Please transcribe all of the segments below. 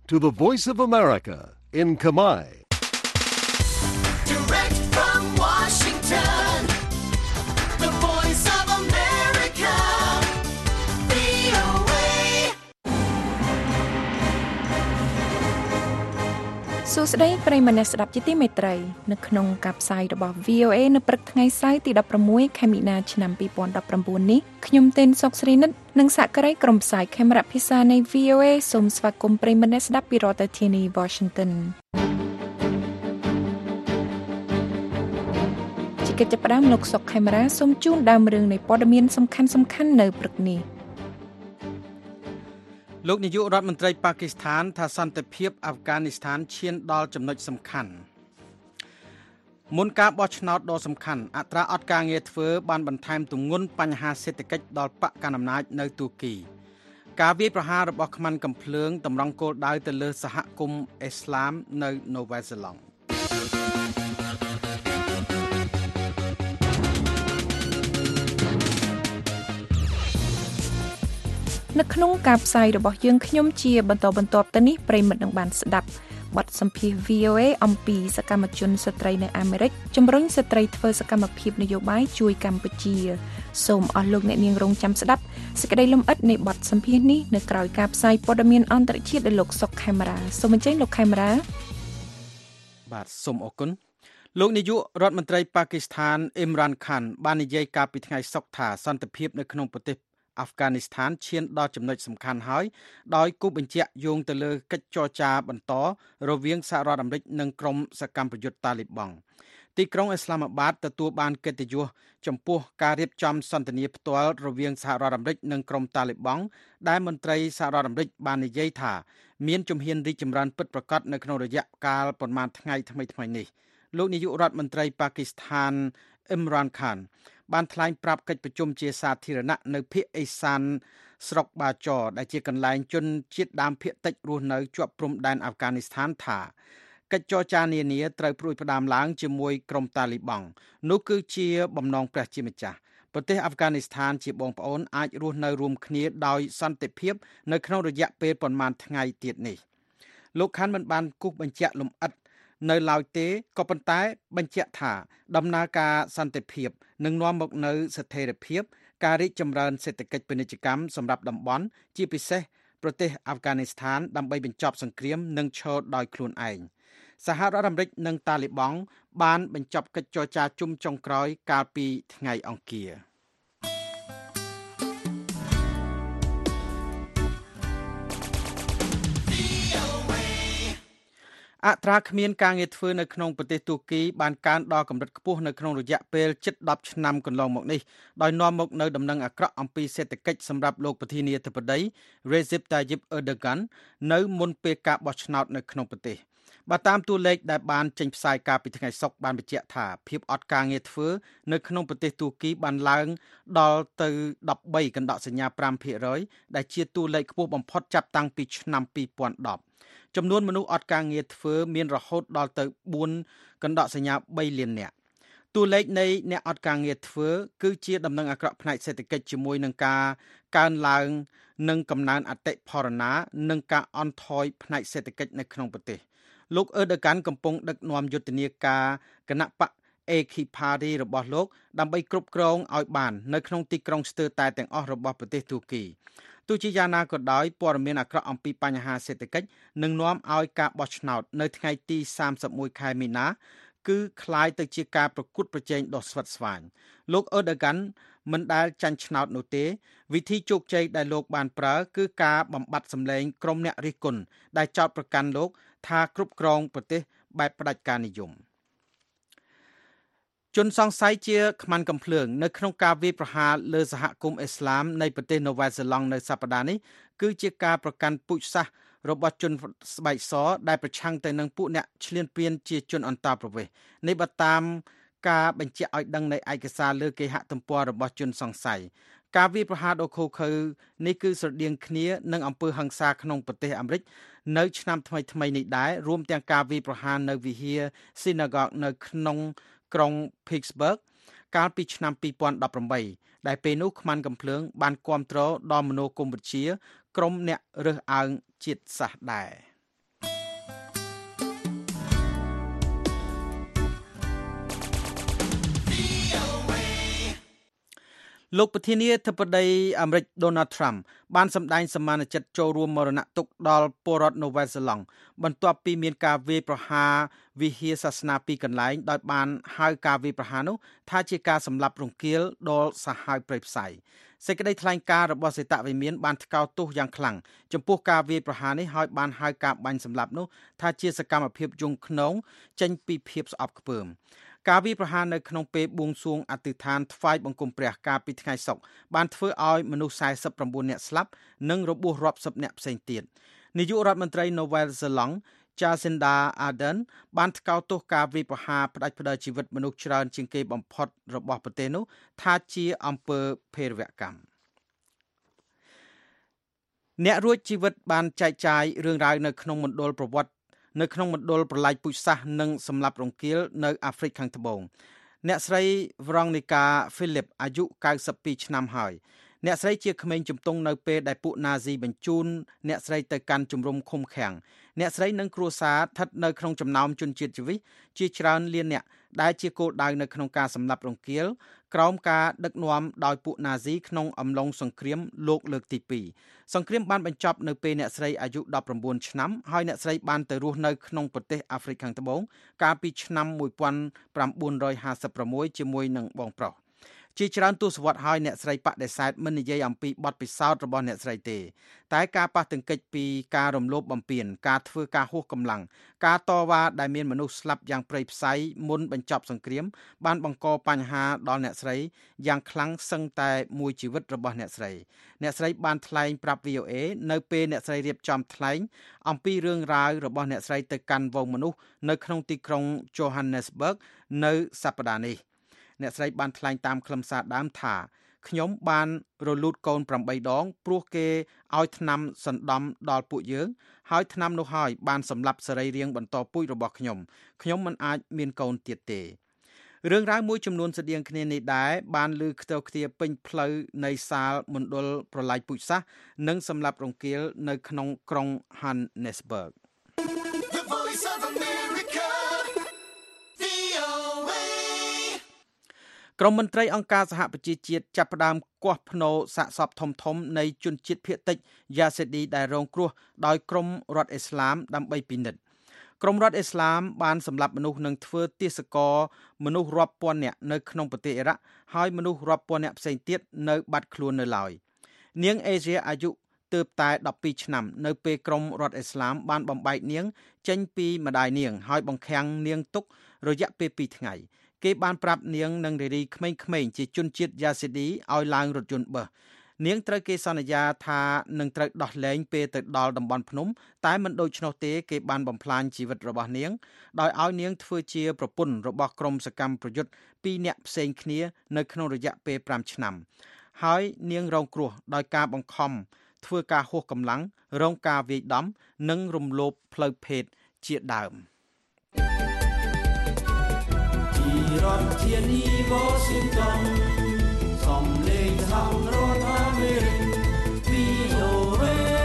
to the Voice of America in Khmer. Direct from Washington, the Voice of America, VOA. សួស្តីប្រិយមិត្តអ្នកស្ដាប់ជាទីមេត្រីនៅក្នុងការផ្សាយរបស់ VOA នៅព្រឹកថ្ងៃសៅរ៍ទី16ខែមីនាឆ្នាំ2019នេះខ្ញុំទេនសុកស្រីនិតនិងសហការីក្រុមផ្សាយខេមរៈភាសានៃ VOA សូមស្វាគមន៍ប្រិយមិត្តអ្នកស្ដាប់ពីរដ្ឋធានី Washington ជាកិច្ចចាប់ផ្ដើមលោកសុកខេមរាសូមជូនដើមរឿងនៃព័ត៌មានសំខាន់ៗនៅព្រឹកនេះលោកនាយករដ្ឋមន្ត្រីប៉ាគីស្ថានថាសន្តិភាពអាហ្វហ្គានីស្ថានឈានដល់ចំណុចសំខាន់មុនការបោះឆ្នោតដ៏សំខាន់អត្រាអត់ការងារធ្វើបានបន្ថែមទម្ងន់បញ្ហាសេដ្ឋកិច្ចដល់បកកណ្ដាលអំណាចនៅទូគីការវាយប្រហាររបស់ខ្មាន់កំភ្លើងតម្រង់គោលដៅទៅលើសហគមន៍អ៊ីស្លាមនៅនូវែលសេឡង់នៅក្នុងការផ្សាយរបស់យើងខ្ញុំជាបន្តបន្ទាប់ទៅនេះប្រិមិត្តនឹងបានស្ដាប់បទសម្ភាសន៍ VOA អំពីសកម្មជនស្ត្រីនៅអាមេរិកជំរុញស្ត្រីធ្វើសកម្មភាពនយោបាយជួយកម្ពុជាសូមអស់លោកអ្នកនាងរងចាំស្ដាប់សេចក្តីលម្អិតនៃបទសម្ភាសន៍នេះនៅក្រៅការផ្សាយព័ត៌មានអន្តរជាតិដោយលោកសុកខេមរាសូមអញ្ជើញលោកខេមរាបាទសូមអរគុណលោកនាយករដ្ឋមន្ត្រីប៉ាគីស្ថានអ៊ីមរ៉ានខានបាននិយាយកាលពីថ្ងៃសុក្រថាសន្តិភាពនៅក្នុងប្រទេសអាហ្វហ្គានីស្ថានឈានដល់ចំណុចសំខាន់ហើយដោយគូបញ្ជាក់យោងទៅលើកិច្ចចរចាបន្តរវាងសហរដ្ឋអាមេរិកនិងក្រុមសកម្មប្រយុទ្ធតាលីបង់ទីក្រុងអ៊ីស្លាមាបាតទទួលបានកិត្តិយសចំពោះការរៀបចំសន្ទនាផ្ទាល់រវាងសហរដ្ឋអាមេរិកនិងក្រុមតាលីបង់ដែលមន្ត្រីសហរដ្ឋអាមេរិកបាននិយាយថាមានជំហានរីកចម្រើនពិតប្រាកដនៅក្នុងរយៈកាលប្រមាណថ្ងៃថ្មីៗនេះលោកនាយករដ្ឋមន្ត្រីប៉ាគីស្ថានអ៊ីមរ៉ានខានបានថ្លែងប្រាប់កិច្ចប្រជុំជាសាធារណៈនៅភូមិអេសានស្រុកបាចរដែលជាកន្លែងជនជាតិដើមភាគតិចរស់នៅជាប់ព្រំដែនអាហ្វហ្គានីស្ថានថាកិច្ចចរចានានាត្រូវព្រួយផ្ដាមឡើងជាមួយក្រុមតាលីបង់នោះគឺជាបំណងព្រះជាម្ចាស់ប្រទេសអាហ្វហ្គានីស្ថានជាបងប្អូនអាចរស់នៅរួមគ្នាដោយសន្តិភាពនៅក្នុងរយៈពេលប្រមាណថ្ងៃទៀតនេះលោកខាន់មិនបានគូសបញ្ជាក់លម្អិតនៅឡើយទេក៏ប៉ុន្តែបញ្ជាក់ថាដំណើរការសន្តិភាពនឹងនាំមកនូវស្ថិរភាពការរីកចម្រើនសេដ្ឋកិច្ចពាណិជ្ជកម្មសម្រាប់តំបន់ជាពិសេសប្រទេសអាហ្វហ្គានីស្ថានដើម្បីបញ្ចប់សង្គ្រាមនិងឈរដោយខ្លួនឯងសហរដ្ឋអាមេរិកនិងតាលីបង់បានបញ្ចប់កិច្ចចរចាជុំចុងក្រោយកាលពីថ្ងៃអង្គារអត្រាគ្មានការងារធ្វើនៅក្នុងប្រទេសទូគីបានកើនដល់កម្រិតខ្ពស់នៅក្នុងរយៈពេលជិត10ឆ្នាំកន្លងមកនេះដោយនាំមកនូវដំណឹងអាក្រក់អំពីសេដ្ឋកិច្ចសម្រាប់លោកប្រធានាធិបតី Recep Tayyip Erdogan នៅមុនពេលការបោះឆ្នោតនៅក្នុងប្រទេសបើតាមតួលេខដែលបានចេញផ្សាយកាលពីថ្ងៃសុក្របានបញ្ជាក់ថាភាពអត់ការងារធ្វើនៅក្នុងប្រទេសទូគីបានឡើងដល់ទៅ13កណ្ដកសញ្ញា 5% ដែលជាតួលេខខ្ពស់បំផុតចាប់តាំងពីឆ្នាំ2010ចំនួនមនុស្សអត់ការងារធ្វើមានរហូតដល់ទៅ4កណ្ដកសញ្ញា3លាននាក់តួលេខនៃអ្នកអត់ការងារធ្វើគឺជាដំណឹងអាក្រក់ផ្នែកសេដ្ឋកិច្ចជាមួយនឹងការកើនឡើងនិងកំណើនអតិផរណានិងការអន់ថយផ្នែកសេដ្ឋកិច្ចនៅក្នុងប្រទេសលោកអឺដូកាន់កំពុងដឹកនាំយុទ្ធនាការគណៈបក AK Party របស់លោកដើម្បីគ្រប់គ្រងឲ្យបាននៅក្នុងទីក្រុងស្ទើរតែទាំងអស់របស់ប្រទេសទូគីទោះជាយ៉ាងណាក៏ដោយព័ត៌មានអាក្រក់អំពីបញ្ហាសេដ្ឋកិច្ចនឹងនាំឲ្យការបោះឆ្នោតនៅថ្ងៃទី31ខែមីនាគឺคล้ายទៅជាការប្រកួតប្រជែងដ៏ស្វិតស្វាញលោកអឺដូកាន់មិនដែលចាញ់ឆ្នោតនោះទេវិធីជោគជ័យដែលលោកបានប្រើគឺការបំបត្តិសម្លេងក្រុមអ្នករិះគន់ដែលចោទប្រកាន់លោកថាគ្រប់គ្រងប្រទេសបែបផ្ដាច់ការនិយមជនសង្ស័យជាខ្មាន់កំភ្លើងនៅក្នុងការវាយប្រហារលើសហគមន៍អ៊ីស្លាមនៃប្រទេសនូវែលសេឡង់នៅសប្តាហ៍នេះគឺជាការប្រកាន់ពូជសាសន៍របស់ជនស្បែកសដែលប្រឆាំងទៅនឹងពួកអ្នកឈ្លានពានជាជនអន្តោប្រវេសន៍នេះបើតាមការបញ្ជាក់ឲ្យដឹងនៃឯកសារលើគេហទំព័ររបស់ជនសង្ស័យការវាយប្រហារដ៏ឃោរឃៅនេះគឺស្រដៀងគ្នានឹងអំពើហិង្សាក្នុងប្រទេសអាមេរិកនៅឆ្នាំថ្មីៗនេះដែររួមទាំងការវាយប្រហារនៅវិហារ Synagogue នៅក្នុងក្រុង Pittsburgh កាលពីឆ្នាំ2018ដែលពេលនោះខ្មាន់កំភ្លើងបានគាំទ្រដល់មនោគមវិជ្ជាក្រុមអ្នករើសអើងជាតិសាសន៍ដែរលោកប្រធានាធិបតីអាមេរិក Donald Trump បានសម្ដែងសមានចិត្តចូលរួមមរណទុក្ខដល់ពលរដ្ឋនូវែលសេឡង់បន្ទាប់ពីមានការវាយប្រហារវិហារសាសនាពីរកន្លែងដោយបានហៅការវាយប្រហារនោះថាជាការសម្លាប់រង្គាលដល់សាហាវព្រៃផ្សៃសេចក្តីថ្លែងការណ៍របស់សេតវិមានបានថ្កោលទោសយ៉ាងខ្លាំងចំពោះការវាយប្រហារនេះហើយបានហៅការបាញ់សម្លាប់នោះថាជាសកម្មភាពយង់ឃ្នងចេញពីភាពស្អប់ខ្ពើមការវាយប្រហារនៅក្នុងពេលបួងសួងអធិដ្ឋានថ្វាយបង្គំព្រះកាលពីថ្ងៃសុក្របានធ្វើឲ្យមនុស្ស49នាក់ស្លាប់និងរបួសរាប់សិបនាក់ផ្សេងទៀតនាយករដ្ឋមន្ត្រីនូវែលសេឡង់Jacinda Ardern បានថ្កោលទោសការវាយប្រហារផ្ដាច់ផ្ដាល់ជីវិតមនុស្សច្រើនជាងគេបំផុតរបស់ប្រទេសនោះថាជាអំពើភេរវកម្មអ្នករួចជីវិតបានចែកចាយរឿងរ៉ាវនៅក្នុងមណ្ឌលប្រវត្តិនៅក្នុងមណ្ឌលប្រឡាយពូជសាសន៍និងសម្លាប់រង្គាលនៅអាហ្វ្រិកខាងត្បូងអ្នកស្រី Veronica Phillips អាយុ92ឆ្នាំហើយអ្នកស្រីជាក្មេងជំទង់នៅពេលដែលពួកណាស៊ីបញ្ជូនអ្នកស្រីទៅកាន់ជំរំឃុំឃាំងអ្នកស្រីនិងគ្រួសារស្ថិតនៅក្នុងចំណោមជនជាតិជីវិតជាច្រើនលានអ្នកដែលជាគោលដៅនៅក្នុងការសម្លាប់រង្គាលក្រោមការដឹកនាំដោយពួកណាស៊ីក្នុងអំឡុងសង្គ្រាមលោកលើកទី2សង្គ្រាមបានបញ្ចប់នៅពេលអ្នកស្រីអាយុ19ឆ្នាំហើយអ្នកស្រីបានទៅរស់នៅក្នុងប្រទេសអាហ្វ្រិកខាងត្បូងកាលពីឆ្នាំ1956ជាមួយនឹងបងប្រុសជាច្រើនទសវត្សរ៍ហើយអ្នកស្រីបដិសេធមិននិយាយអំពីបទពិសោធន៍របស់អ្នកស្រីទេតែការប៉ះទង្គិចពីការរំលោភបំពានការធ្វើការហួសកម្លាំងការតវ៉ាដែលមានមនុស្សស្លាប់យ៉ាងព្រៃផ្សៃមុនបញ្ចប់សង្គ្រាមបានបង្កបញ្ហាដល់អ្នកស្រីយ៉ាងខ្លាំងសឹងតែមួយជីវិតរបស់អ្នកស្រីបានថ្លែងប្រាប់ VOA នៅពេលអ្នកស្រីរៀបចំថ្លែងអំពីរឿងរ៉ាវរបស់អ្នកស្រីទៅកាន់វងមនុស្សនៅក្នុងទីក្រុង Johannesburg នៅសប្តាហ៍នេះអ្នកស្រីបានថ្លែងតាមខ្លឹមសារដើមថាខ្ញុំបានរលូតកូន8ដងព្រោះគេឲ្យថ្នាំសណ្ដំដល់ពួកយើងហើយថ្នាំនោះហើយបានសម្លាប់សរីរាង្គបន្តពូជរបស់ខ្ញុំមិនអាចមានកូនទៀតទេរឿងរ៉ាវមួយចំនួនស្តៀងគ្នានេះដែរបានលើខ្ទោខ្ទាពេញផ្លូវនៃសាលមណ្ឌលប្រឡាយពូជសាសន៍និងសម្លាប់រង្គាលនៅក្នុងក្រុង Johannesburg The Voice of America, VOA. ក្រុមមន្ត្រីអង្គការសហប្រជាជាតិចាប់ផ្ដើមគាស់ភ្នូរសាកសពធំនៃជនជាតិភាគតិចយ៉ាសេឌីដែលរងគ្រោះដោយក្រុមរដ្ឋអ៊ីស្លាមដើម្បីពិនិត្យក្រុមរដ្ឋអ៊ីស្លាមបានសម្លាប់មនុស្សនិងធ្វើទាសករមនុស្សរាប់ពាន់នាក់នៅក្នុងប្រទេសអ៊ីរ៉ាក់ហើយមនុស្សរាប់ពាន់នាក់ផ្សេងទៀតនៅបាត់ខ្លួននៅឡើយនាងអេសៀអាយុទើបតែ12ឆ្នាំនៅពេលក្រុមរដ្ឋអ៊ីស្លាមបានបំបែកនាងចេញពីម្ដាយនាងហើយបង្ខាំងនាងទុករយៈពេល2ថ្ងៃគេបានប្រាប់នាងនិងរារីក្មេងៗជាជនជាតិយ៉ាសេឌីឲ្យឡើងរថយន្តបឺសនាងត្រូវគេសន្យាថានឹងត្រូវដោះលែងពេលទៅដល់តំបន់ភ្នំតែមិនដូច្នោះទេគេបានបំផ្លាញជីវិតរបស់នាងដោយឲ្យនាងធ្វើជាប្រពន្ធរបស់ក្រុមសកម្មប្រយុទ្ធ2នាក់ផ្សេងគ្នានៅក្នុងរយៈពេល5ឆ្នាំហើយនាងរងគ្រោះដោយការបង្ខំធ្វើការហួសកម្លាំងរងការវាយដំនិងរំលោភផ្លូវភេទជាដើមពីរដ្ឋធានី Washington សំឡេងសហរដ្ឋអាមេរិក VOA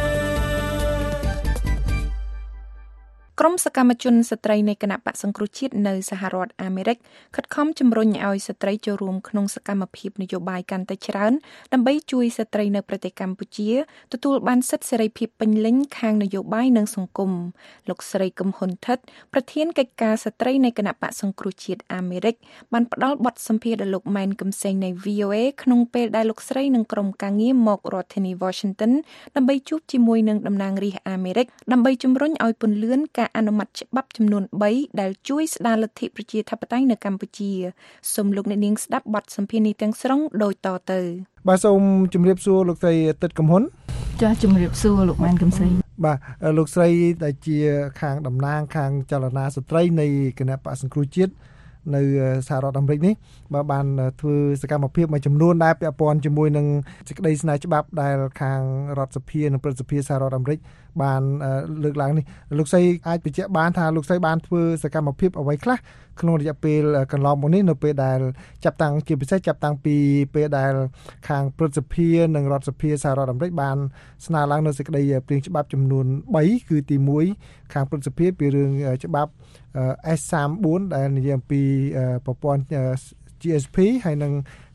ក្រុមសកម្មជនស្ត្រីនៃគណៈបក្សសង្គ្រោះជាតិនៅសហរដ្ឋអាមេរិកខិតខំជំរុញឲ្យស្ត្រីចូលរួមក្នុងសកម្មភាពនយោបាយកាន់តែច្រើនដើម្បីជួយស្ត្រីនៅប្រទេសកម្ពុជាទទួលបានសិទ្ធិសេរីភាពពេញលេញខាងនយោបាយនិងសង្គមលោកស្រីកឹមហ៊ុនថិតប្រធានកិច្ចការស្ត្រីនៃគណៈបក្សសង្គ្រោះជាតិអាមេរិកបានផ្ដល់បទសម្ភាសន៍ដល់លោកម៉ែនកំសែងនៃ VOA ក្នុងពេលដែលលោកស្រីនិងក្រុមការងារមករដ្ឋធានី Washington ដើម្បីជួបជាមួយនឹងតំណាងរាស្ត្រអាមេរិកដើម្បីជំរុញឲ្យពន្លឿនការអនុម័តច្បាប់ចំនួន3ដែលជួយស្ដារលទ្ធិប្រជាធិបតេយ្យនៅកម្ពុជាសូមលោកអ្នកនាងស្ដាប់បទសម្ភាសន៍នេះទាំងស្រុងដូចតទៅបាទសូមជម្រាបសួរលោកស្រីទឹកកំហ៊ុនចា៎ជម្រាបសួរលោកម៉ែនកំសែងបាទលោកស្រីដែលជាខាងតំណាងខាងចលនាស្ត្រីនៃគណៈបក្សសង្គ្រោះជាតិនៅសហរដ្ឋអាមេរិកនេះបានធ្វើសកម្មភាពមួយចំនួនដែលពាក់ព័ន្ធជាមួយនឹងសេចក្តីស្នើច្បាប់ដែលខាងរដ្ឋសភានិងព្រឹទ្ធសភាសហរដ្ឋអាមេរិកបានលើកឡើងនេះលោកស្រីអាចបញ្ជាក់បានថាលោកស្រីបានធ្វើសកម្មភាពអ្វីខ្លះក្នុងរយៈពេលកន្លងមកនេះនៅពេលដែលចាប់តាំងជាពិសេសចាប់តាំងពីពេលដែលខាងព្រឹទ្ធសភានិងរដ្ឋសភាសហរដ្ឋអាមេរិកបានស្នើឡើងនៅសេចក្តីព្រាងច្បាប់ចំនួន3គឺទី1ខាងព្រឹទ្ធសភាពីរឿងច្បាប់ S34 ដែលនិយាយអំពីប្រព័ន្ធGSP ហើយនិង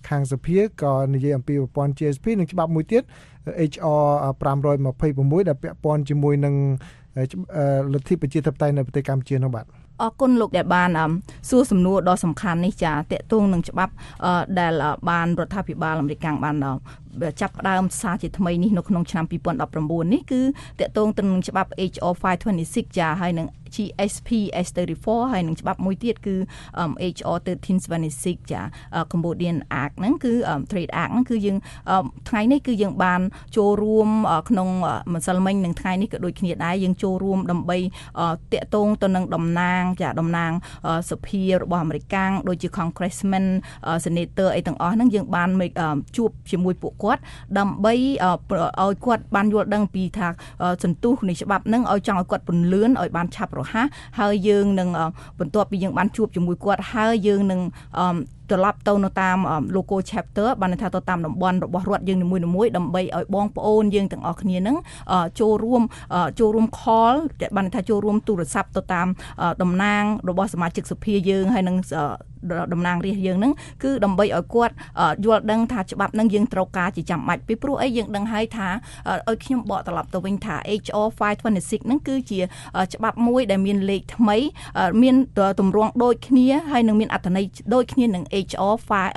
ខាងសភាក៏និយាយអំពីប្រព័ន្ធ GSP និងច្បាប់មួយទៀត HR 526ដែលពាក់ព័ន្ធជាមួយនឹងលទ្ធិប្រជាធិបតេយ្យនៅប្រទេសកម្ពុជានោះបាទអរគុណលោកដែលបានសួរសំណួរដ៏សំខាន់នេះចាតកតងនឹងច្បាប់ដែលបានរដ្ឋាភិបាលអាមេរិកបានចាប់ផ្ដើមសារជាថ្មីនេះនៅក្នុងឆ្នាំ2019នេះគឺតកតងទៅនឹងច្បាប់ HR 526ចាហើយនឹង GSP S34 ហើយនឹងច្បាប់មួយទៀតគឺ HR 1376ចា Cambodian Act ហ្នឹងគឺ Trade Act ហ្នឹងគឺយើងថ្ងៃនេះគឺយើងបានចូលរួមក្នុងម្សិលមិញនឹងថ្ងៃនេះក៏ដូចគ្នាដែរយើងចូលរួមដើម្បីតកតងទៅនឹងតំណាងសភារបស់អាមេរិកដូចជា Congressman Senator អីទាំងអស់ហ្នឹងយើងបានជួបជាមួយពួកគាត់ដើម្បីឲ្យគាត់បានយល់ដឹងពីថាសន្ទុះនៃច្បាប់ហ្នឹងឲ្យចង់ឲ្យគាត់ពន្លឿនឲ្យបានឆាប់រហ័សហើយយើងនឹងបន្ទាប់ពីយើងបានជួបជាមួយគាត់ហើយយើងនឹងត្រឡប់ទៅនៅតាម local chapter បានថាទៅតាមតំបន់របស់រដ្ឋយើងនីមួយៗដើម្បីឲ្យបងប្អូនយើងទាំងអស់គ្នានឹងចូលរួម call បានថាចូលរួមទូរស័ព្ទទៅតាមតំណាងរបស់សមាជិកសភាយើងហើយនឹងតំណាងរាស្ត្រយើងហ្នឹងគឺដើម្បីឲ្យគាត់យល់ដឹងថាច្បាប់ហ្នឹងយើងត្រូវការជាចាំបាច់ពីព្រោះអីយើងដឹងហើយថាឲ្យខ្ញុំបកត្រឡប់ទៅវិញថា HR 526ហ្នឹងគឺជាច្បាប់មួយដែលមានលេខថ្មីមានទម្រង់ដូចគ្នាហើយនឹងមានអត្ថន័យដូចគ្នានឹង HR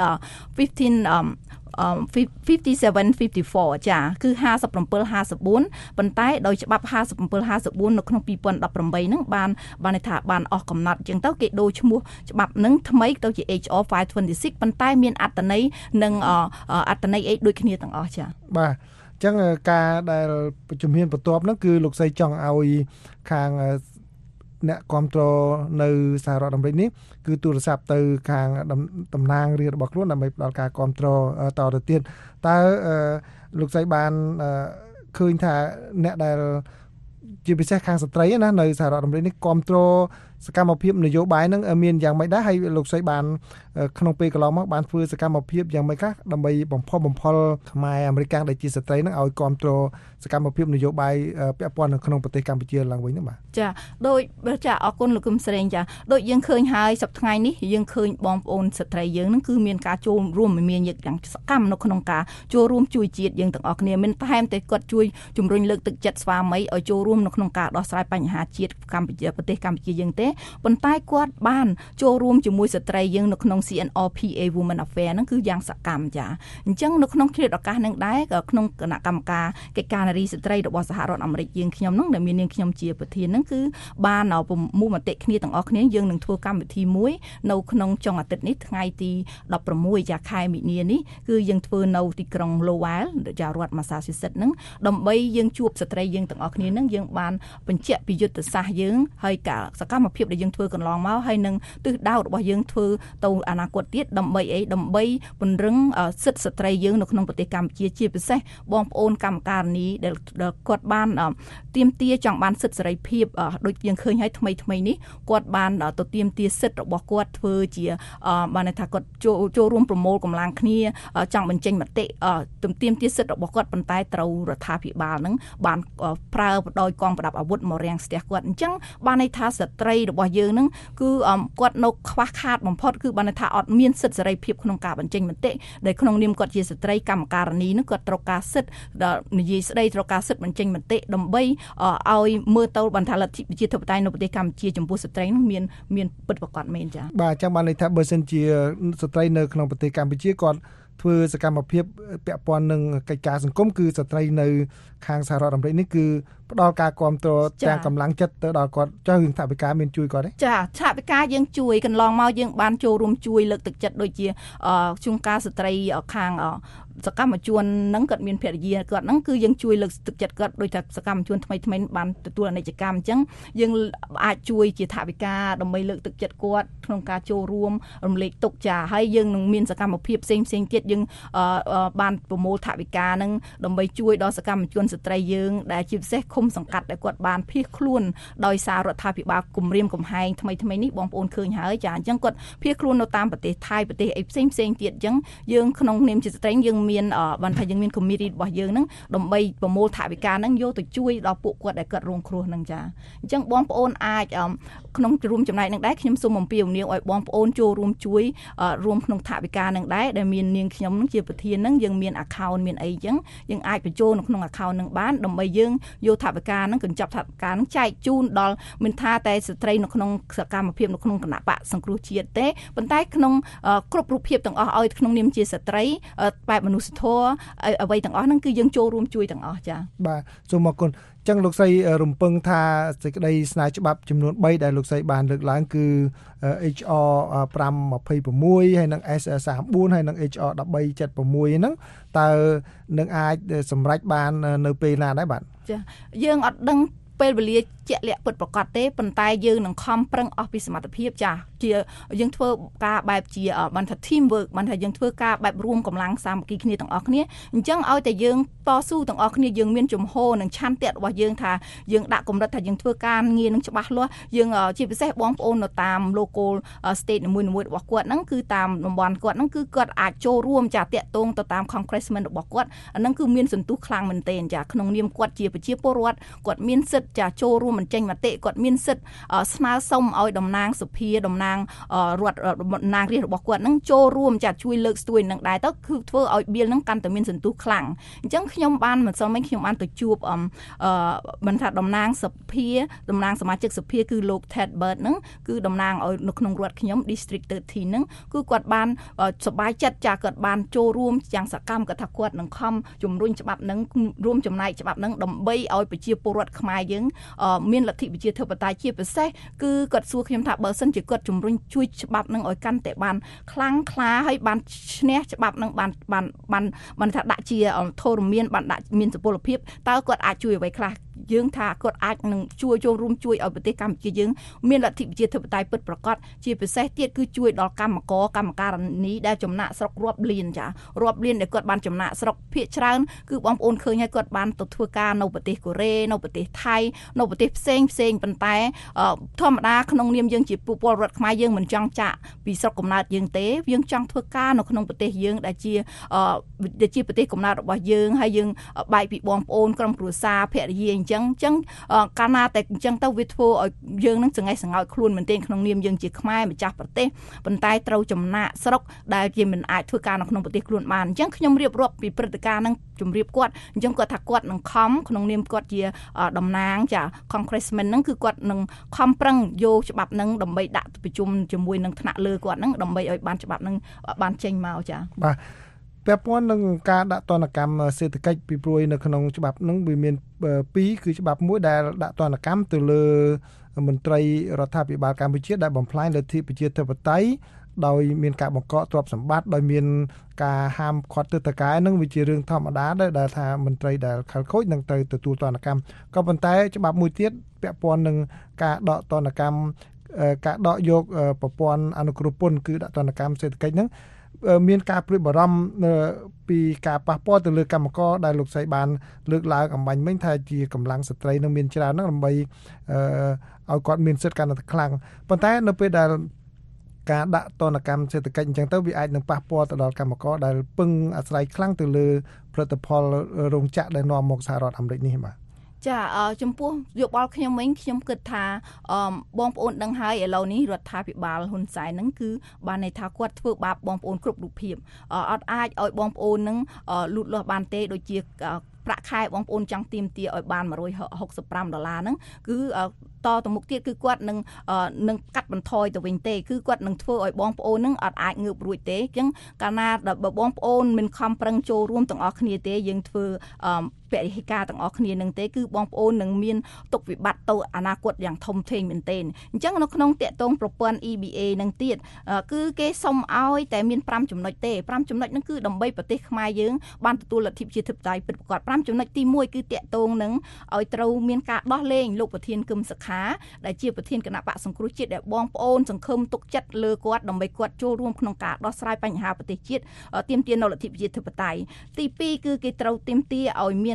5754ចាគឺ5754ប៉ុន្តែដោយច្បាប់5754នៅក្នុង2018ហ្នឹងបានថាបានអស់កំណត់អញ្ចឹងទៅគេដូរឈ្មោះច្បាប់ហ្នឹងថ្មីទៅជា HR 526ប៉ុន្តែមានអត្ថន័យនិងអត្ថន័យអីដូចគ្នាទាំងអស់ចាបាទអញ្ចឹងការដែលជំហានបន្ទាប់ហ្នឹងគឺលោកស្រីចង់ឲ្យខាងអ្នកគ្រប់គ្រងនៅសហរដ្ឋអាមេរិកនេះគឺទូរស័ព្ទទៅខាងតំណាងរាស្ត្ររបស់ខ្លួនដើម្បីផ្ដល់ការគ្រប់គ្រងតទៅទៀតតើលោកស្រីបានឃើញថាអ្នកដែលជាពិសេសខាងស្ត្រីណានៅសហរដ្ឋអាមេរិកនេះគ្រប់គ្រងសកម្មភាពនយោបាយហ្នឹងមានយ៉ាងម៉េចដែរហើយលោកស្រីបានក្នុងពេលកន្លងមកបានធ្វើសកម្មភាពយ៉ាងម៉េចខ្លះដើម្បីបំផុលខ្មែរអាមេរិកដែលជាស្ត្រីហ្នឹងឲ្យគ្រប់គ្រងសកម្មភាពនយោបាយពាក់ព័ន្ធនៅក្នុងប្រទេសកម្ពុជាឡើងវិញហ្នឹងបាទចាដោយចាអរគុណលោកគឹមស្រេងចាដូចយើងឃើញហើយសប្តាហ៍នេះយើងឃើញបងប្អូនស្ត្រីយើងហ្នឹងគឺមានការចូលរួមមានយ៉ាងសកម្មនៅក្នុងការចូលរួមជួយជាតិយើងទាំងអស់គ្នាមានថែមតែគាត់ជួយជំរុញលើកទឹកចិត្តស្វាមីឲ្យចូលរួមនៅក្នុងការដោះស្រាយបញ្ហាជាតិកម្ពុជាប្រទេសកម្ពុជាយើងទេប៉ុន្តែគាត់បានចូលរួមជាមួយស្ត្រីយើងនៅក្នុង CNRPA Women Affairs ហ្នឹងគឺយ៉ាងសកម្មចាអញ្ចឹងនៅក្នុងគ្រាឱកាសហ្នឹងដែរក៏ក្នុងគណៈកម្មការកិច្ចការនារីស្ត្រីរបស់សហរដ្ឋអាមេរិកយើងខ្ញុំហ្នឹងដែលមាននាងខ្ញុំជាប្រធានហ្នឹងគឺបានប្រមូលមតិគ្នាទាំងអស់គ្នាយើងនឹងធ្វើកម្មវិធីមួយនៅក្នុងចុងអាទិត្យនេះថ្ងៃទី16ខែមីនានេះគឺយើងធ្វើនៅទីក្រុង Lowell រដ្ឋ Massachusetts ហ្នឹងដើម្បីយើងជួបស្ត្រីយើងទាំងអស់គ្នាហ្នឹងយើងបានបញ្ជាក់ពីយុទ្ធសាស្ត្រយើងហើយការសកម្មភាពដែលយើងធ្វើកន្លងមកហើយនឹងទិសដៅរបស់យើងធ្វើទៅអនាគតទៀតដើម្បីពង្រឹងសិទ្ធិស្ត្រីយើងនៅក្នុងប្រទេសកម្ពុជាជាពិសេសបងប្អូនកម្មការនីដែលគាត់បានទាមទារចង់បានសិទ្ធិសេរីភាពដូចយើងឃើញហើយថ្មីនេះគាត់បានទៅទាមទារសិទ្ធិរបស់គាត់ធ្វើជាបានថាគាត់ចូលរួមប្រមូលកម្លាំងគ្នាចង់បញ្ចេញមតិទាមទារសិទ្ធិរបស់គាត់ប៉ុន្តែត្រូវរដ្ឋាភិបាលហ្នឹងបានប្រើដោយកងប្រដាប់អាវុធមករាំងស្ទះគាត់អញ្ចឹងបានន័យថាស្ត្រីរបស់យើងហ្នឹងគឺគាត់នៅខ្វះខាតបំផុតគឺបានន័យថាអត់មានសិទ្ធិសេរីភាពក្នុងការបញ្ចេញមតិដែលក្នុងនាមគាត់ជាស្ត្រីកម្មការនីហ្នឹងគាត់ត្រូវការសិទ្ធិនិយាយស្ដីត្រូវការសិទ្ធិបញ្ចេញមតិដើម្បីឲ្យមើលទៅបានថាលទ្ធិប្រជាធិបតេយ្យនៅប្រទេសកម្ពុជាចំពោះស្ត្រីហ្នឹងមានពិតប្រាកដមែនចា៎បាទចាំបានន័យថាបើសិនជាស្ត្រីនៅក្នុងប្រទេសកម្ពុជាគាត់ធ្វើសកម្មភាពពាក់ព័ន្ធនឹងកិច្ចការសង្គមគឺស្ត្រីនៅខាងសហរដ្ឋអាមេរិកនេះគឺផ្ដល់ការគាំទ្រទាំងកម្លាំងចិត្តទៅដល់គាត់ចុះរឿងថវិកាមានជួយគាត់ទេចាថវិកាយើងជួយកន្លងមកយើងបានចូលរួមជួយលើកទឹកចិត្តដូចជាជួនកាលស្ត្រីខាងសកម្មជនហ្នឹងគាត់មានភរិយាគាត់ហ្នឹងគឺយើងជួយលើកទឹកចិត្តគាត់ដោយថាសកម្មជនថ្មីបានទទួលអនិច្ចកម្មអញ្ចឹងយើងអាចជួយជាថវិកាដើម្បីលើកទឹកចិត្តគាត់ក្នុងការចូលរួមរំលែកទុក្ខចាហើយយើងនឹងមានសកម្មភាពផ្សេងទៀតយើងបានប្រមូលថវិកាហ្នឹងដើម្បីជួយដល់សកម្មជនស្ត្រីយើងដែលជាពិសេសឃុំសង្កាត់ដែលគាត់បានភៀសខ្លួនដោយសាររដ្ឋាភិបាលគំរាមកំហែងថ្មីនេះបងប្អូនឃើញហើយចាអញ្ចឹងគាត់ភៀសខ្លួននៅតាមប្រទេសថៃប្រទេសអីផ្សេងទៀតអញ្ចឹងយើងក្នុងនាមជាស្ត្រីយើងមានបានថាយើងមាន committee របស់យើងហ្នឹងដើម្បីប្រមូលថវិកាហ្នឹងយកទៅជួយដល់ពួកគាត់ដែលគាត់រងគ្រោះហ្នឹងចាអញ្ចឹងបងប្អូនអាចក្នុងរួមចំណែកនឹងដែរខ្ញុំសូមអំពាវនាវឲ្យបងប្អូនចូលរួមជួយរួមក្នុងថវិកានឹងដែរដែលមាននាងខ្ញុំនឹងជាប្រធាននឹងយើងមាន account មានអីចឹងយើងអាចបញ្ចូលនៅក្នុង account នឹងបានដើម្បីយើងយកថវិកានឹងកញ្ចប់ថវិកានឹងចែកជូនដល់មិនថាតែស្ត្រីនៅក្នុងសកម្មភាពនៅក្នុងគណៈបកសង្គ្រោះជាតិទេប៉ុន្តែក្នុងគ្រប់រូបភាពទាំងអស់ឲ្យក្នុងនាមជាស្ត្រីបែបមនុស្សធម៌អ្វីទាំងអស់ហ្នឹងគឺយើងចូលរួមជួយទាំងអស់ចា៎បាទសូមអរគុណចឹងលោកស្រីរំពឹងថាសេចក្តីស្នើច្បាប់ចំនួន3ដែលលោកស្រីបានលើកឡើងគឺ HR 526ហើយនិង SR 34ហើយនិង HR 1376ហ្នឹងតើនឹងអាចសម្រេចបាននៅពេលណាដែរបាទចាយើងអត់ដឹងពេលវេលាជាក់លាក់ពិតប្រាកដទេប៉ុន្តែយើងនឹងខំប្រឹងអស់ពីសមត្ថភាពចាជាយើងធ្វើការបែបជាបានថា team work បានថាយើងធ្វើការបែបរួមកម្លាំងសាមគ្គីគ្នាទាំងអស់គ្នាអញ្ចឹងឲ្យតែយើងតស៊ូទាំងអស់គ្នាយើងមានជំហរនិងឆន្ទៈរបស់យើងថាយើងដាក់កម្រិតថាយើងធ្វើការងារនឹងច្បាស់លាស់យើងជាពិសេសបងប្អូននៅតាម local state នីមួយៗរបស់គាត់ហ្នឹងគឺតាមតំបន់គាត់ហ្នឹងគឺគាត់អាចចូលរួមចាតាក់ទងទៅតាម congressman របស់គាត់អាហ្នឹងគឺមានសន្ទុះខ្លាំងមែនទែនចាក្នុងនាមគាត់ជាប្រជាពលរដ្ឋគាត់មានសិទ្ធិចាចូលរួមបញ្ចេញមតិគាត់មានសិទ្ធិស្នើសុំឲ្យតំណាងសភាតំណាងរដ្ឋតំណាងរាស្ត្ររបស់គាត់នឹងចូលរួមចាជួយលើកស្ទួយនឹងដែរទៅគឺធ្វើឲ្យបៀលនឹងកាន់តែមានសន្ទុះខ្លាំងអញ្ចឹងខ្ញុំបានមិនសិនមិញខ្ញុំបានទៅជួបបានថាតំណាងសភាតំណាងសមាជិកសភាគឺលោក Ted Bird ហ្នឹងគឺតំណាងឲ្យនៅក្នុងរដ្ឋខ្ញុំ District 13ហ្នឹងគឺគាត់បានសប្បាយចិត្តចាគាត់បានចូលរួមយ៉ាងសកម្មគាត់ថាគាត់នឹងខំជំរុញច្បាប់ហ្នឹងរួមចំណែកច្បាប់ហ្នឹងដើម្បីឲ្យប្រជាពលរដ្ឋខ្មែរយើងមានលទ្ធិប្រជាធិបតេយ្យជាពិសេសគឺគាត់សួរខ្ញុំថាបើសិនជាគាត់ជំរុញជួយច្បាប់នឹងឲ្យកាន់តែបានខ្លាំងក្លាហើយបានឈ្នះច្បាប់នឹងបានថាដាក់ជាធរមានបានដាក់មានសុពលភាពតើគាត់អាចជួយអ្វីខ្លះយើងថាគាត់អាចនឹងជួយចូលរួមជួយឲ្យប្រទេសកម្ពុជាយើងមានលទ្ធិប្រជាធិបតេយ្យពិតប្រាកដជាពិសេសទៀតគឺជួយដល់កម្មការនីដែលចំណាក់ស្រុករាប់លានចារាប់លានដែលគាត់បានចំណាក់ស្រុកភាគច្រើនគឺបងប្អូនឃើញហើយគាត់បានទៅធ្វើការនៅប្រទេសកូរ៉េនៅប្រទេសថៃនៅប្រទេសផ្សេងប៉ុន្តែធម្មតាក្នុងនាមយើងជាពលរដ្ឋខ្មែរយើងមិនចង់ចាក់ពីស្រុកកំណើតយើងទេយើងចង់ធ្វើការនៅក្នុងប្រទេសយើងដែលជាប្រទេសកំណើតរបស់យើងហើយយើងបែកពីបងប្អូនក្រុមគ្រួសារភរិយាអញ្ចឹងកាលណាតែអញ្ចឹងទៅវាធ្វើឲ្យយើងនឹងចង្អេះចង្អោចខ្លួនមែនទែនក្នុងនាមយើងជាខ្មែរម្ចាស់ប្រទេសប៉ុន្តែត្រូវចំណាក់ស្រុកដែលជាមិនអាចធ្វើការនៅក្នុងប្រទេសខ្លួនបានអញ្ចឹងខ្ញុំរៀបរាប់ពីព្រឹត្តិការណ៍នឹងជម្រាបគាត់អញ្ចឹងគាត់ថាគាត់នឹងខំក្នុងនាមគាត់ជាតំណាងចា congressman ហ្នឹងគឺគាត់នឹងខំប្រឹងយកច្បាប់ហ្នឹងដើម្បីដាក់ប្រជុំជាមួយនឹងថ្នាក់លើគាត់ហ្នឹងដើម្បីឲ្យបានច្បាប់ហ្នឹងបានចេញមកចាបាទពាក់ព័ន្ធនឹងការដាក់ទណ្ឌកម្មសេដ្ឋកិច្ចពីព្រួយនៅក្នុងច្បាប់ហ្នឹងវាមាន2គឺច្បាប់មួយដែលដាក់ទណ្ឌកម្មទៅលើមន្ត្រីរដ្ឋាភិបាលកម្ពុជាដែលបំផ្លាញលទ្ធិប្រជាធិបតេយ្យដោយមានការបង្កកទ្រព្យសម្បត្តិដោយមានការហាមឃាត់ទិដ្ឋាការនឹងវាជារឿងធម្មតាដែរដែលថាមន្ត្រីដែលខលខូចនឹងត្រូវទទួលទណ្ឌកម្មក៏ប៉ុន្តែច្បាប់មួយទៀតពាក់ព័ន្ធនឹងការដកទណ្ឌកម្មការដកយកប្រព័ន្ធអនុគ្រោះពន្ធគឺដាក់ទណ្ឌកម្មសេដ្ឋកិច្ចហ្នឹងមានការព្រួយបារម្ភពីការប៉ះពាល់ទៅលើកម្មករដែលលោកស្រីបានលើកឡើងអំបញ្ញមិញថាជាកម្លាំងស្ត្រីនឹងមានច្រើនហ្នឹងដើម្បីឲ្យគាត់មានសិទ្ធិកាន់តែខ្លាំងប៉ុន្តែនៅពេលដែលការដាក់ទណ្ឌកម្មសេដ្ឋកិច្ចអញ្ចឹងទៅវាអាចនឹងប៉ះពាល់ទៅដល់កម្មករដែលពឹងអាស្រ័យខ្លាំងទៅលើផលិតផលរោងចក្រដែលនាំមកសហរដ្ឋអាមេរិកនេះបាទចាចំពោះយោបល់ខ្ញុំវិញខ្ញុំគិតថាបងប្អូនដឹងហើយឥឡូវនេះរដ្ឋាភិបាលហ៊ុនសែនហ្នឹងគឺបានន័យថាគាត់ធ្វើបាបបងប្អូនគ្រប់រូបភាពអត់អាចឲ្យបងប្អូនហ្នឹងលូតលាស់បានទេដូចជាប្រាក់ខែបងប្អូនចង់ទាមទារឲ្យបាន$165ហ្នឹងគឺតទៅមុខទៀតគឺគាត់នឹងកាត់បន្ថយទៅវិញទេគឺគាត់នឹងធ្វើឲ្យបងប្អូននឹងអត់អាចងើបរួចទេអញ្ចឹងកាលណាបើបងប្អូនមិនខំប្រឹងចូលរួមទាំងអស់គ្នាទេយើងធ្វើពហិការទាំងអស់គ្នានឹងទេគឺបងប្អូននឹងមានទុកវិបត្តិទៅអនាគតយ៉ាងធំធេងមែនទែនអញ្ចឹងនៅក្នុងតាក់ទងប្រព័ន្ធ EBA នឹងទៀតគឺគេសុំឲ្យតែមាន5ចំណុចទេ5ចំណុចហ្នឹងគឺដើម្បីប្រទេសខ្មែរយើងបានទទួលលទ្ធិប្រជាធិបតេយ្យពិតប្រាកដ5ចំណុចទី1គឺតាក់ទងនឹងឲ្យត្រូវមានការដោះលែងលោកប្រធានគឹមសុខាដែលជាប្រធានគណៈបកសង្គ្រោះជាតិដែលបងប្អូនសង្ឃឹមទុកចិត្តលើគាត់ដើម្បីគាត់ចូលរួមក្នុងការដោះស្រាយបញ្ហាប្រទេសជាតិទាមទារនៅលទ្ធិប្រជាធិបតេយ្យទី2គឺគេត្រូវទាមទារឲ្យមាន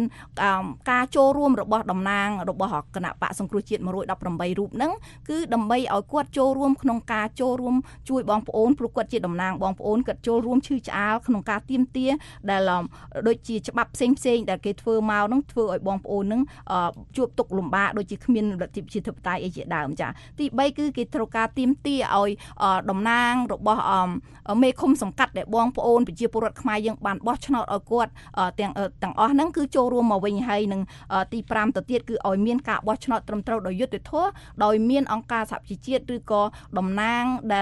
ការចូលរួមរបស់តំណាងរបស់គណៈបកសង្គ្រោះជាតិ118រូបហ្នឹងគឺដើម្បីឲ្យគាត់ចូលរួមក្នុងការចូលរួមជួយបងប្អូនព្រោះគាត់ជាតំណាងបងប្អូនគាត់ចូលរួមឈឺឆ្អាលក្នុងការទាមទារដែលដូចជាច្បាប់ផ្សេងដែលគេធ្វើមកហ្នឹងធ្វើឲ្យបងប្អូនហ្នឹងជួបទុក្ខលំបាកដូចជាគ្មានលទ្ធិប្រជាធិបតេយ្យអីជាដើមចាទី3គឺគេត្រូវការទាមទារឲ្យតំណាងរបស់មេឃុំសង្កាត់ដែលបងប្អូនប្រជាពលរដ្ឋខ្មែរយើងបានបោះឆ្នោតឲ្យគាត់ទាំងអស់ហ្នឹងគឺចូលរួមមកវិញហើយនឹងទី5ទៅទៀតគឺឲ្យមានការបោះឆ្នោតត្រឹមត្រូវដោយយុត្តិធម៌ដោយមានអង្គការសហប្រជាជាតិឬក៏តំណាងដែល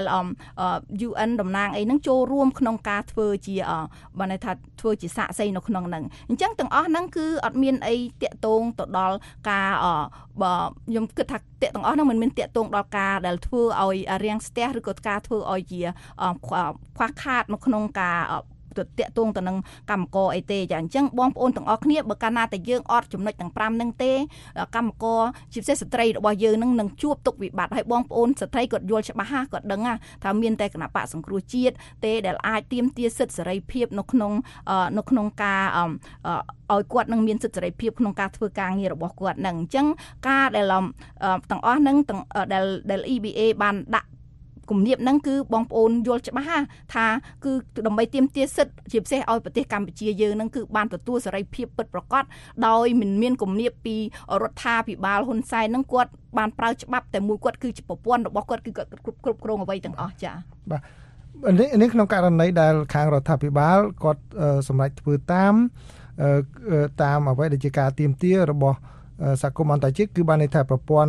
UN តំណាងអីហ្នឹងចូលរួមក្នុងការធ្វើជាបានន័យថាធ្វើជាសាក្សីនៅក្នុងហ្នឹងអញ្ចឹងទាំងអស់ហ្នឹងគឺអត់មានអីតាក់ទងទៅដល់ការខ្ញុំគិតថាទាំងអស់ហ្នឹងមិនមានតាក់ទងដល់ការដែលធ្វើឲ្យរាំងស្ទះឬក៏ការធ្វើឲ្យជាខ្វះខាតនៅក្នុងការតាក់ទងទៅនឹងកម្មករអីទេចាអញ្ចឹងបងប្អូនទាំងអស់គ្នាបើកាលណាតែយើងអត់ចំណុចទាំង5ហ្នឹងទេកម្មករជាពិសេសស្ត្រីរបស់យើងនឹងជួបទុក្ខវិបត្តិហើយបងប្អូនស្ត្រីគាត់យល់ច្បាស់គាត់ដឹងថាមានតែគណៈបកសង្គ្រោះជាតិទេដែលអាចទាមទារសិទ្ធិសេរីភាពនៅក្នុងការឲ្យគាត់នឹងមានសិទ្ធិសេរីភាពក្នុងការធ្វើការងាររបស់គាត់នឹងអញ្ចឹងការដែលទាំងអស់ហ្នឹងដែល EBA បានដាក់គំនាបហ្នឹងគឺបងប្អូនយល់ច្បាស់ថាគឺដើម្បីទាមទារសិទ្ធិជាពិសេសឲ្យប្រទេសកម្ពុជាយើងហ្នឹងគឺបានទទួលសេរីភាពពិតប្រាកដដោយមិនមានគំនាបពីរដ្ឋាភិបាលហ៊ុនសែនហ្នឹងគាត់បានប្រើច្បាប់តែមួយគាត់គឺជាប្រព័ន្ធរបស់គាត់គឺគាត់គ្រប់គ្រងអ្វីទាំងអស់ចា៎បាទនេះក្នុងករណីដែលខាងរដ្ឋាភិបាលគាត់សម្រេចធ្វើតាមអ្វីដែលជាការទាមទាររបស់សហគមន៍អន្តរជាតិគឺបានន័យថាប្រព័ន្ធ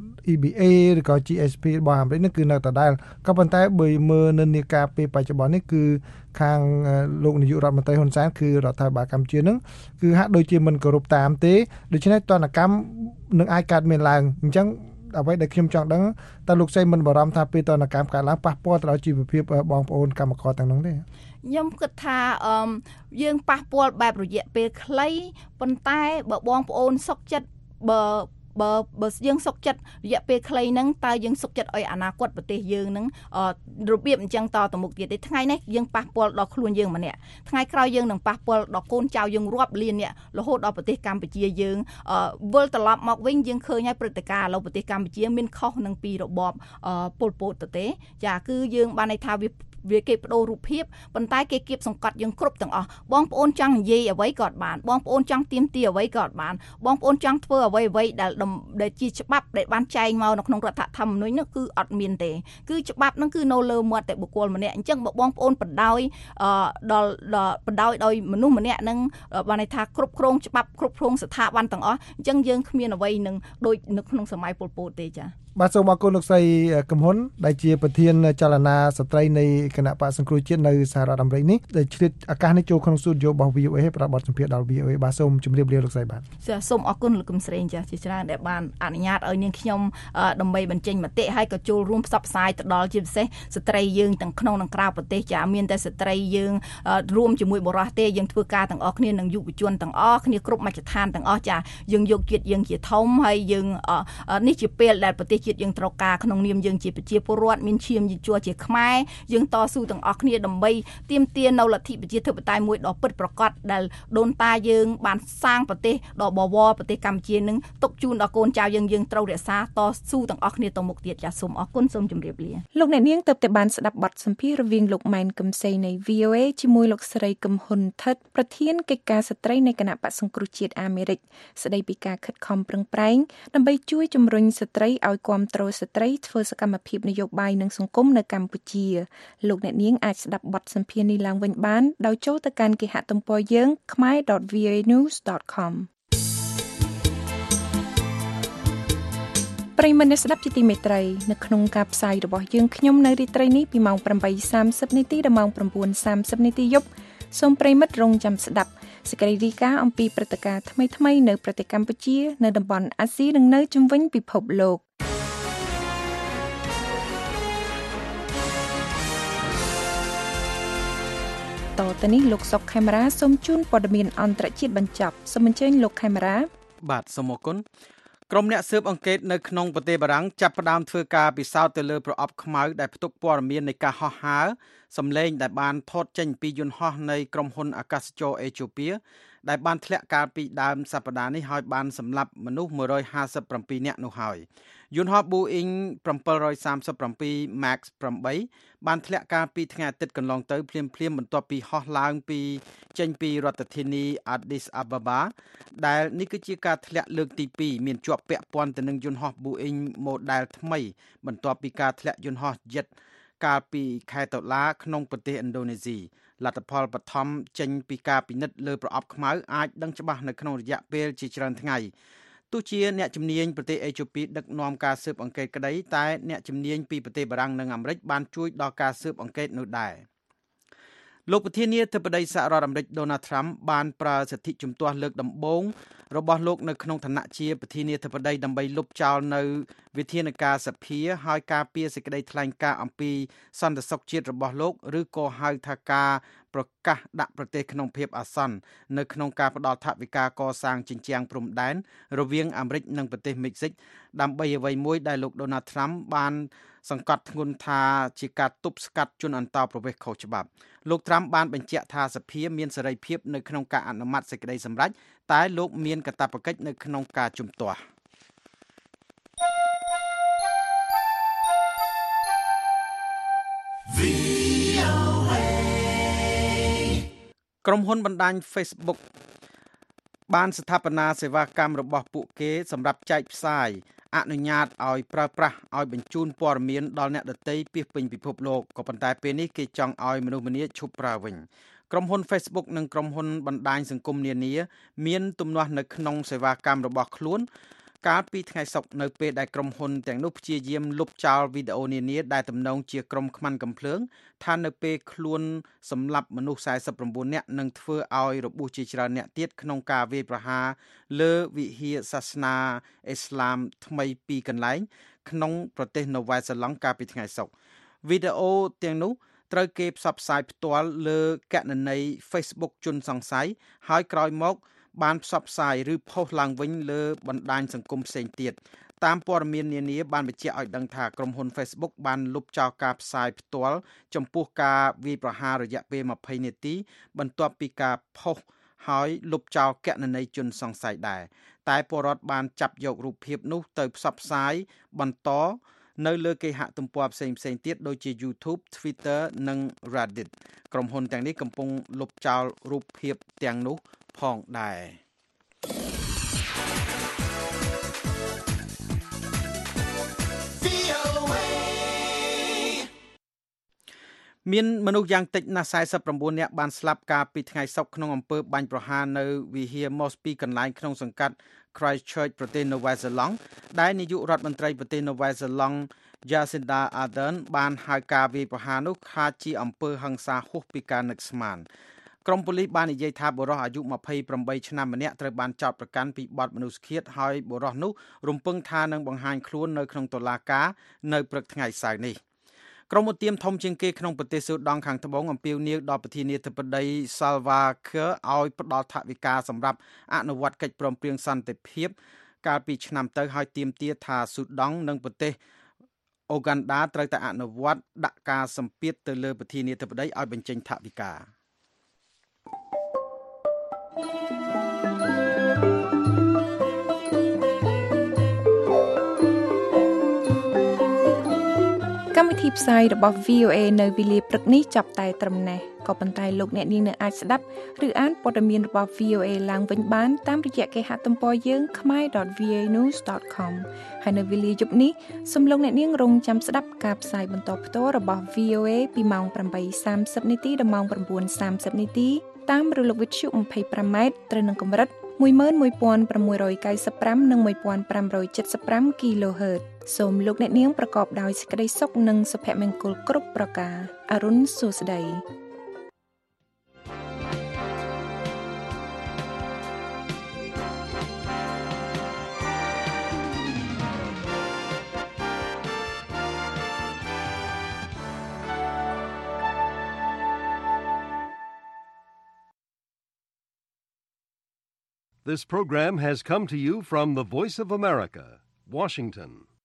EBA ឬក៏ GSP របស់អាមេរិកនេះគឺនៅដដែលក៏ប៉ុន្តែបើមើលនិន្នាការពេលបច្ចុប្បន្ននេះគឺខាងលោកនាយករដ្ឋមន្ត្រីហ៊ុនសែនគឺរដ្ឋាភិបាលកម្ពុជានឹងគឺហាក់ដូចជាមិនគោរពតាមទេដូច្នេះទណ្ឌកម្មនឹងអាចកើតមានឡើងអញ្ចឹងអ្វីដែលខ្ញុំចង់ដឹងតើលោកស្រីមិនបារម្ភថាពេលទណ្ឌកម្មកើតឡើងប៉ះពាល់ទៅដល់ជីវភាពបងប្អូនកម្មករទាំងនោះទេខ្ញុំគិតថាយើងប៉ះពាល់បែបរយៈពេលខ្លីប៉ុន្តែបើបងប្អូនសុខចិត្តបើយើងសុខចិត្តរយៈពេលខ្លីហ្នឹងតើយើងសុខចិត្តឲ្យអនាគតប្រទេសយើងហ្នឹងរបៀបអញ្ចឹងតទៅមុខទៀតទេថ្ងៃនេះយើងប៉ះពាល់ដល់ខ្លួនយើងម្នាក់ថ្ងៃក្រោយយើងនឹងប៉ះពាល់ដល់កូនចៅយើងរាប់លានអ្នករហូតដល់ប្រទេសកម្ពុជាយើងវិលត្រឡប់មកវិញយើងឃើញហើយព្រឹត្តិការណ៍ឥឡូវប្រទេសកម្ពុជាមានខុសនឹងពីរបបប៉ុលពតទៅទេចាគឺយើងបានន័យថាវាគេបដូររូបភាពប៉ុន្តែគេគៀបសង្កត់យើងគ្រប់ទាំងអស់បងប្អូនចង់និយាយអ្វីក៏បានបងប្អូនចង់ទាមទារអ្វីក៏បានបងប្អូនចង់ធ្វើអ្វីដែលជាច្បាប់ដែលបានចែងមកនៅក្នុងរដ្ឋធម្មនុញ្ញនោះគឺអត់មានទេគឺច្បាប់ហ្នឹងគឺនៅលើមាត់តែបុគ្គលម្នាក់អញ្ចឹងបើបងប្អូនបណ្ដោយដោយមនុស្សម្នាក់ហ្នឹងបានន័យថាគ្រប់គ្រងច្បាប់គ្រប់គ្រងស្ថាប័នទាំងអស់អញ្ចឹងយើងគ្មានអ្វីនឹងដូចនៅក្នុងសម័យប៉ុលពតទេចាបាទសូមអរគុណលោកស្រីកំហ៊ុនដែលជាប្រធានចលនាស្ត្រីនៃគណៈបក្សសង្គ្រោះជាតិនៅសហរដ្ឋអាមេរិកនេះដែលឆ្លៀតឱកាសនេះចូលក្នុងស្ទូឌីយោរបស់ VOA ផ្ដល់បទសម្ភាសន៍ដល់ VOA បាទសូមជម្រាបលាលោកស្រីបាទចាសូមអរគុណលោកកឹមស្រីចាជាច្រើនដែលបានអនុញ្ញាតឲ្យនាងខ្ញុំដើម្បីបញ្ចេញមតិហើយក៏ចូលរួមផ្សព្វផ្សាយទៅដល់ជាពិសេសស្ត្រីយើងទាំងក្នុងនិងក្រៅប្រទេសចាមានតែស្ត្រីយើងរួមជាមួយបុរសទេយើងធ្វើការទាំងអស់គ្នានឹងយុវជនទាំងអស់គ្នាគ្រប់មជ្ឈដ្ឋានទាំងអស់ចាយើងយកជាតិយើងជាធំហើយយើងនេះជាពេលដែលប្រទេសជាតិយើងត្រូវការក្នុងនាមយើងជាប្រជាពលរដ្ឋមានឈាមជួរជាខ្មែរយើងតស៊ូទាំងអស់គ្នាដើម្បីទាមទារនៅលទ្ធិប្រជាធិបតេយ្យមួយដ៏ពិតប្រាកដដែលដូនតាយើងបានសាងប្រទេសដ៏បវរប្រទេសកម្ពុជានឹងទុកជូនដល់កូនចៅយើងត្រូវរក្សាតស៊ូទាំងអស់គ្នាទៅមុខទៀតចាសូមអរគុណសូមជម្រាបលាលោកអ្នកនាងទើបតែបានស្ដាប់បទសម្ភាសន៍រវាងលោកម៉ែនកឹមសីនៃ VOA ជាមួយលោកស្រីកឹមហ៊ុនថិតប្រធានកិច្ចការស្ត្រីនៃគណៈបក្សសង្គ្រោះជាតិអាមេរិកស្ដីពីការខិតខំប្រឹងប្រែងដើម្បីជួយជំរុញស្ត្រីឲ្យគាំទ្រស្ត្រីធ្វើសកម្មភាពនយោបាយនិងសង្គមនៅកម្ពុជាលោកអ្នកនាងអាចស្ដាប់បទសម្ភាសន៍នេះឡើងវិញបានដោយចូលទៅកាន់គេហទំព័រយើង khmer.voanews.com ប្រិយមិត្តអ្នកស្ដាប់ជាទីមេត្រីនៅក្នុងការផ្សាយរបស់យើងខ្ញុំនៅរាត្រីនេះពីម៉ោង 8:30 នាទីដល់ម៉ោង 9:30 នាទីយប់សូមប្រិយមិត្តរងចាំស្ដាប់សេចក្តីរាយការណ៍អំពីព្រឹត្តិការណ៍ថ្មីៗនៅប្រទេសកម្ពុជានៅតំបន់អាស៊ីនិងនៅជុំវិញពិភពលោកតទៅនេះលោកសុកខេមរាសូមជូនព័ត៌មានអន្តរជាតិបញ្ចប់សូមអញ្ជើញលោកខេមរាបាទសូមអរគុណក្រុមអ្នកស៊ើបអង្កេតនៅក្នុងប្រទេសបារាំងចាប់ផ្ដើមធ្វើការពិសោធន៍ទៅលើប្រអប់ខ្មៅដែលផ្ទុកព័ត៌មាននៃការហោះហើរសម្លេងដែលបានថតចេញពីយន្តហោះនៃក្រុមហ៊ុនអាកាសចរអេជូពៀដែលបានធ្លាក់កាលពីដើមសប្តាហ៍នេះហើយបានសម្លាប់មនុស្ស157នាក់នោះហើយយន្តហោះ Boeing 737 MAX 8បានធ្លាក់កាលពីថ្ងៃអាទិត្យកន្លងទៅភ្លាមៗបន្ទាប់ពីហោះឡើងចេញពីរដ្ឋធានី Addis Ababa ដែលនេះគឺជាការធ្លាក់លើកទី2មានជាប់ពាក់ព័ន្ធទៅនឹងយន្តហោះ Boeing model ថ្មីបន្ទាប់ពីការធ្លាក់យន្តហោះ Jet កាលពីខែតុលាក្នុងប្រទេសឥណ្ឌូនេស៊ីលទ្ធផលបឋមចេញពីការពិនិត្យលើប្រអប់ខ្មៅអាចដឹងច្បាស់នៅក្នុងរយៈពេលជាច្រើនថ្ងៃទោះជាអ្នកជំនាញប្រទេសអេជូពីដឹកនាំការស៊ើបអង្កេតក្តីតែអ្នកជំនាញពីប្រទេសបារាំងនិងអាមេរិកបានជួយដល់ការស៊ើបអង្កេតនោះដែរលោកប្រធានាធិបតីសហរដ្ឋអាមេរិក Donald Trump បានប្រើសិទ្ធិជំទាស់លើកដំបូងរបស់លោកនៅក្នុងឋានៈជាប្រធានាធិបតីដើម្បីលុបចោលនៅវិធានការសភាហើយការពារសេចក្តីថ្លែងការណ៍អំពីសន្តិសុខជាតិរបស់លោកឬក៏ហៅថាការប្រកាសដាក់ប្រទេសក្នុងភាពអាសន្ននៅក្នុងការផ្តល់ថវិកាកសាងជញ្ជាំងព្រំដែនរវាងអាមេរិកនិងប្រទេសមិចស៊ិកដើម្បីអ្វីមួយដែលលោក Donald Trump បានសង្កត់ធ្ងន់ថាជាការទប់ស្កាត់ជនអន្តោប្រវេសន៍ខុសច្បាប់លោក Trump បានបញ្ជាក់ថាសភាមានសេរីភាពនៅក្នុងការអនុម័តសេចក្តីសម្រេចតែលោកមានកាតព្វកិច្ចនៅក្នុងការជំទាស់ក្រុមហ៊ុនបណ្ដាញ Facebook បានស្ថាបនាសេវាកម្មរបស់ពួកគេសម្រាប់ចែកផ្សាយអនុញ្ញាតឲ្យប្រើប្រាស់ឲ្យបញ្ជូនព័ត៌មានដល់អ្នកដទៃពាសពេញពិភពលោកក៏ប៉ុន្តែពេលនេះគេចង់ឲ្យមនុស្សម្នាឈប់ប្រើវិញក្រុមហ៊ុន Facebook និងក្រុមហ៊ុនបណ្ដាញសង្គមនានាមានទំនាស់នៅក្នុងសេវាកម្មរបស់ខ្លួនកាលពីថ្ងៃសុក្រនៅពេលដែលក្រុមហ៊ុនទាំងនោះព្យាយាមលុបចោលវីដេអូនានាដែលទំនងជាក្រុមខ្មាន់កំភ្លើងថានៅពេលខ្លួនសម្លាប់មនុស្ស49នាក់និងធ្វើឲ្យរបួសជាច្រើនអ្នកទៀតក្នុងការវាយប្រហារលើវិហារសាសនាអ៊ីស្លាមថ្មី2កន្លែងក្នុងប្រទេសនូវែលសេឡង់កាលពីថ្ងៃសុក្រវីដេអូទាំងនោះត្រូវគេផ្សព្វផ្សាយផ្ទាល់លើគណនី Facebook ជនសង្ស័យហើយក្រោយមកបានផ្សព្វផ្សាយឬផុសឡើងវិញលើបណ្ដាញសង្គមផ្សេងទៀតតាមព័ត៌មាននានាបានបញ្ជាក់ឲ្យដឹងថាក្រុមហ៊ុន Facebook បានលុបចោលការផ្សាយផ្ទាល់ចំពោះការវាយប្រហាររយៈពេល20នាទីបន្ទាប់ពីការផុសហើយលុបចោលគណនីជនសង្ស័យដែរតែពលរដ្ឋបានចាប់យករូបភាពនោះទៅផ្សព្វផ្សាយបន្តនៅលើគេហទំព័រផ្សេងៗទៀតដូចជា YouTube, Twitter និង Reddit ក្រុមហ៊ុនទាំងនេះកំពុងលុបចោលរូបភាពទាំងនោះផងដែរមានមនុស្សយ៉ាងតិចណាស់49នាក់បានស្លាប់កាលពីថ្ងៃសុក្រក្នុងអំពើបាញ់ប្រហារនៅវិហារ Moss 2កន្លែងក្នុងសង្កាត់ Christchurch ប្រទេសនូវែលសេឡង់ដែលនាយករដ្ឋមន្ត្រីប្រទេសនូវែលសេឡង់ Jacinda Ardern បានហៅការវាយប្រហារនោះថាជាអំពើហិង្សាហួសពីការនឹកស្មានក្រុមប៉ូលីសបាននិយាយថាបុរសអាយុ28ឆ្នាំម្នាក់ត្រូវបានចោទប្រកាន់ពីបទមនុស្សឃាតហើយបុរសនោះរំពឹងថានឹងបង្ហាញខ្លួននៅក្នុងតុលាការនៅព្រឹកថ្ងៃសៅរ៍នេះក្រុមឧទាមធំជាងគេក្នុងប្រទេសស៊ូដង់ខាងត្បូងអំពាវនាវដល់ប្រធានាធិបតី Salva Kiir ឲ្យផ្ដល់ថវិកាសម្រាប់អនុវត្តកិច្ចព្រមព្រៀងសន្តិភាពកាលពីឆ្នាំទៅហើយទាមទារថាស៊ូដង់និងប្រទេសអូហ្គាន់ដាត្រូវតែអនុវត្តដាក់ការសម្ពាធទៅលើប្រធានាធិបតីឲ្យបញ្ចេញថវិកាកម្មវិធីផ្សាយរបស់ VOA នៅវេលាព្រឹកនេះចាប់តែត្រឹមនេះក៏ប៉ុន្តែលោកអ្នកនាងនៅអាចស្ដាប់ឬអានព័ត៌មានរបស់ VOA ឡើងវិញបានតាមរយៈគេហទំព័រយើង khmer.voanews.com ហើយនៅវេលាយប់នេះសូមលោកអ្នកនាងរងចាំស្ដាប់ការផ្សាយបន្តផ្ទាល់របស់ VOA ពីម៉ោង 8:30 នាទីដល់ម៉ោង 9:30 នាទីតាមរលកវិទ្យុ 25m ត្រូវនឹងកម្រិត 11695 និង 1575 kHz សូមលោកអ្នកនាងប្រកបដោយសេចក្តីសុខនិងសុភមង្គលគ្រប់ប្រការអរុនសុស្ដី This program has come to you from the Voice of America, Washington.